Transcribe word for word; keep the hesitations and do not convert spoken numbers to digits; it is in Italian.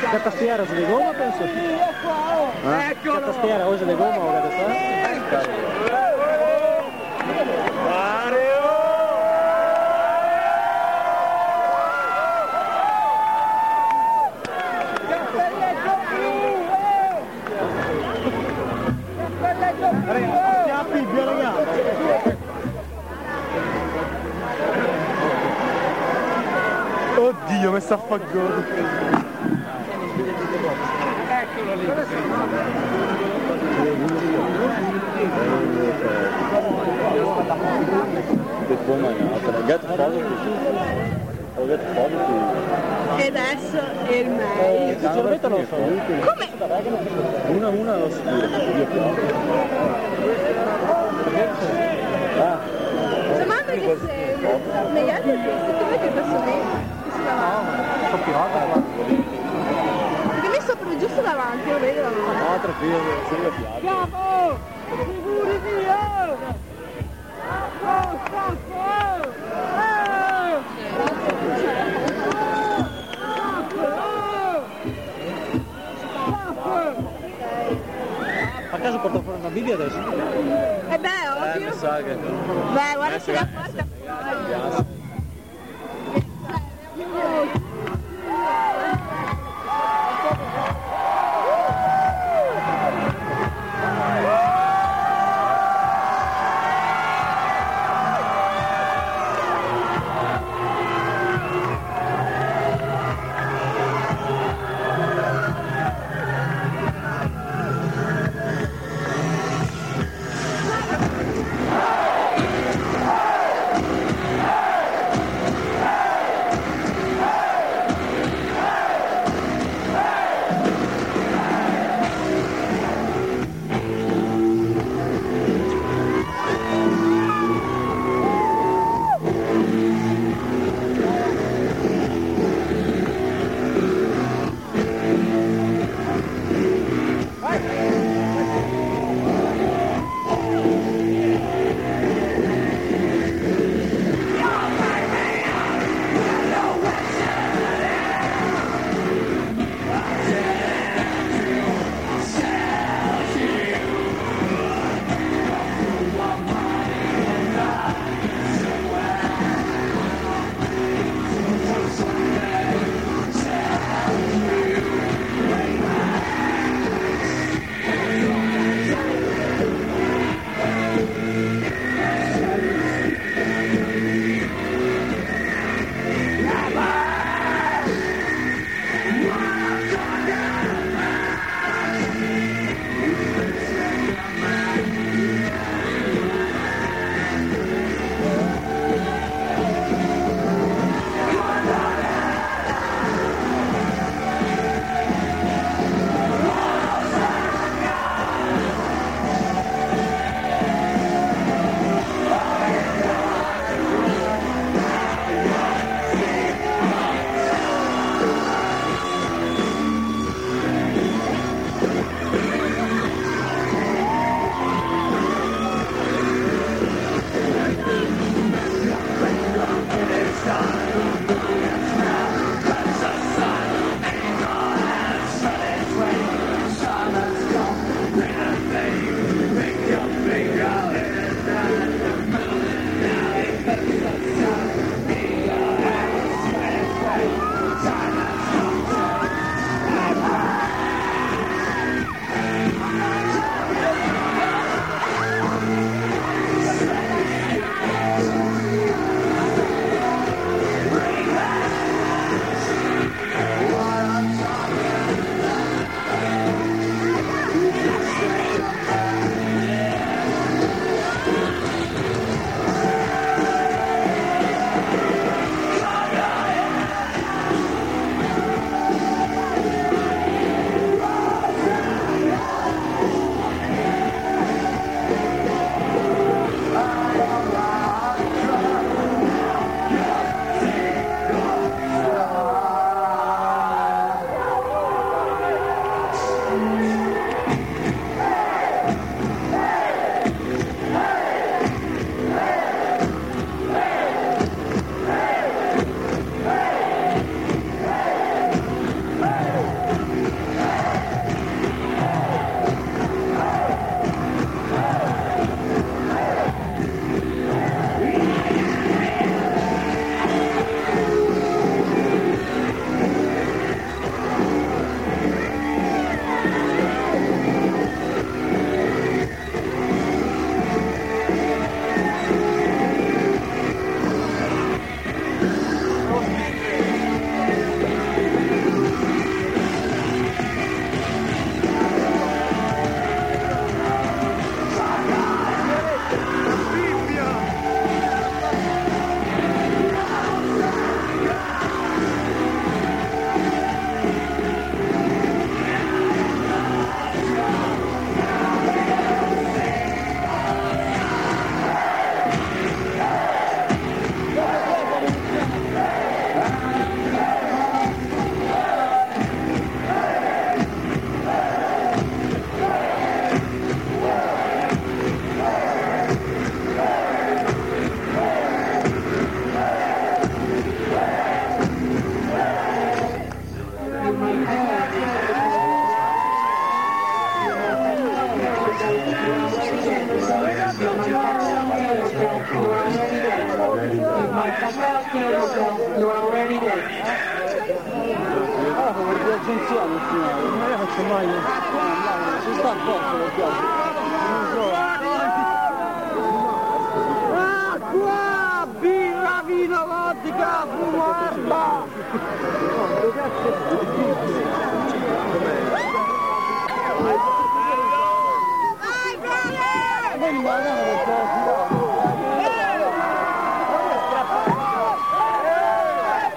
Che tastiera se di gomma penso? Eh? Che tastiera o se di gomma o che fa? Oddio, mi sta a fa godo. Eccolo lì. E adesso è il meglio. Sinceramente non lo so. Come? Una a una lo sicuro. Sembra che se negli altri se tu vedi persone che si davanti. Sono pilota qua. Perché mi sopra giusto davanti, lo vedo davanti. No, tranquillo, sei la piazza. Capo! Figuri via! Scappo! Scappo! A caso porta fuori una Bibbia adesso? E beh, Eh, ovvio. mi sa che... Beh, guarda se la porta fuori. macchina non avrò niente. Ah, come di agenzia non si muove. Non la faccio mai. Ci sta il posto per piace. Acqua, birra, vino, vodka, fumo, erba. Vai, Brale! Non mi guardano per